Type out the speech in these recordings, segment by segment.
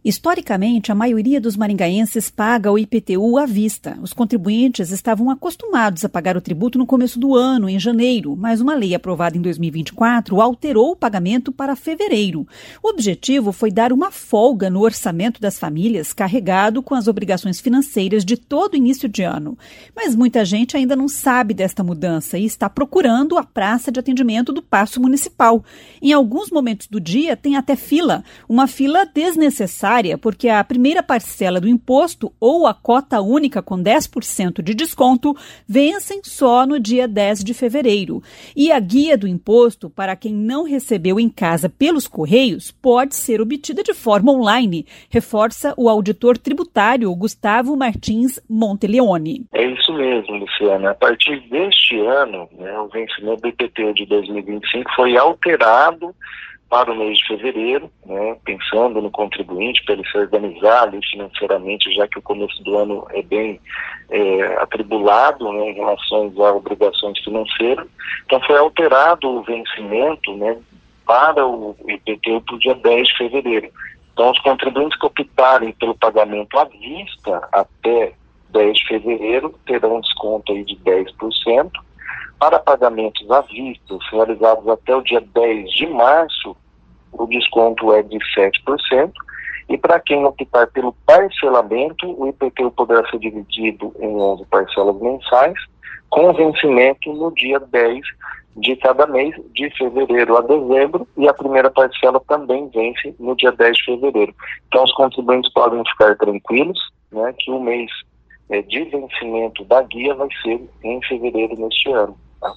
Historicamente, a maioria dos maringaenses paga o IPTU à vista. Os contribuintes estavam acostumados a pagar o tributo no começo do ano, em janeiro, mas uma lei aprovada em 2024 alterou o pagamento para fevereiro. O objetivo foi dar uma folga no orçamento das famílias, carregado com as obrigações financeiras de todo início de ano. Mas muita gente ainda não sabe desta mudança e está procurando a praça de atendimento do Paço Municipal. Em alguns momentos do dia tem até fila, uma fila desnecessária, porque a primeira parcela do imposto ou a cota única com 10% de desconto vencem só no dia 10 de fevereiro. E a guia do imposto para quem não recebeu em casa pelos Correios pode ser obtida de forma online, reforça o auditor tributário Gustavo Martins Monteleone. É isso mesmo, Luciana. A partir deste ano, o vencimento do IPTU de 2025 foi alterado para o mês de fevereiro, pensando no contribuinte, para ele se organizar ali financeiramente, já que o começo do ano é bem atribulado em relação a obrigações financeiras. Então foi alterado o vencimento para o IPTU para o dia 10 de fevereiro. Então os contribuintes que optarem pelo pagamento à vista até 10 de fevereiro terão um desconto aí de 10%. Para pagamentos à vista realizados até o dia 10 de março, o desconto é de 7%. E para quem optar pelo parcelamento, o IPTU poderá ser dividido em 11 parcelas mensais, com vencimento no dia 10 de cada mês, de fevereiro a dezembro, e a primeira parcela também vence no dia 10 de fevereiro. Então os contribuintes podem ficar tranquilos, que o mês de vencimento da guia vai ser em fevereiro neste ano.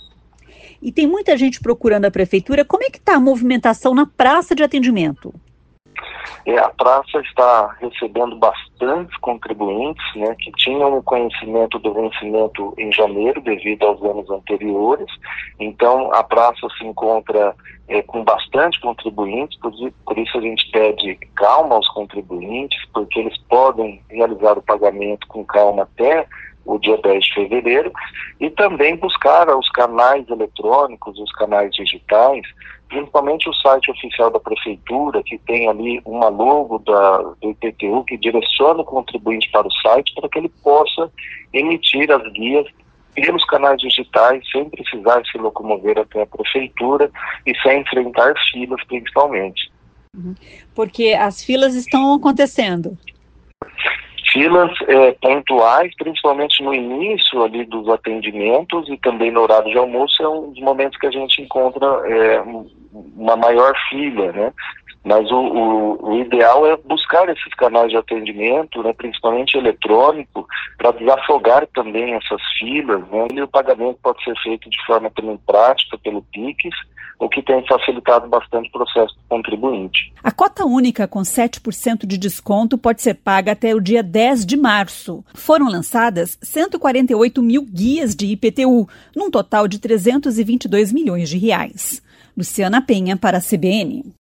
E tem muita gente procurando a prefeitura. Como é que está a movimentação na praça de atendimento? A praça está recebendo bastantes contribuintes, que tinham o conhecimento do vencimento em janeiro, devido aos anos anteriores. Então, a praça se encontra com bastante contribuintes, por isso a gente pede calma aos contribuintes, porque eles podem realizar o pagamento com calma até o dia 10 de fevereiro, e também buscar os canais eletrônicos, os canais digitais, principalmente o site oficial da prefeitura, que tem ali uma logo do IPTU que direciona o contribuinte para o site para que ele possa emitir as guias pelos canais digitais, sem precisar se locomover até a prefeitura e sem enfrentar filas, principalmente. Porque as filas estão acontecendo. Filas pontuais, principalmente no início ali dos atendimentos e também no horário de almoço, é um dos momentos que a gente encontra uma maior fila, Mas o ideal é buscar esses canais de atendimento, principalmente eletrônico, para desafogar também essas filas, E o pagamento pode ser feito de forma também prática pelo Pix, o que tem facilitado bastante o processo do contribuinte. A cota única com 7% de desconto pode ser paga até o dia 10 de março. Foram lançadas 148 mil guias de IPTU, num total de R$ 322 milhões. Luciana Penha para a CBN.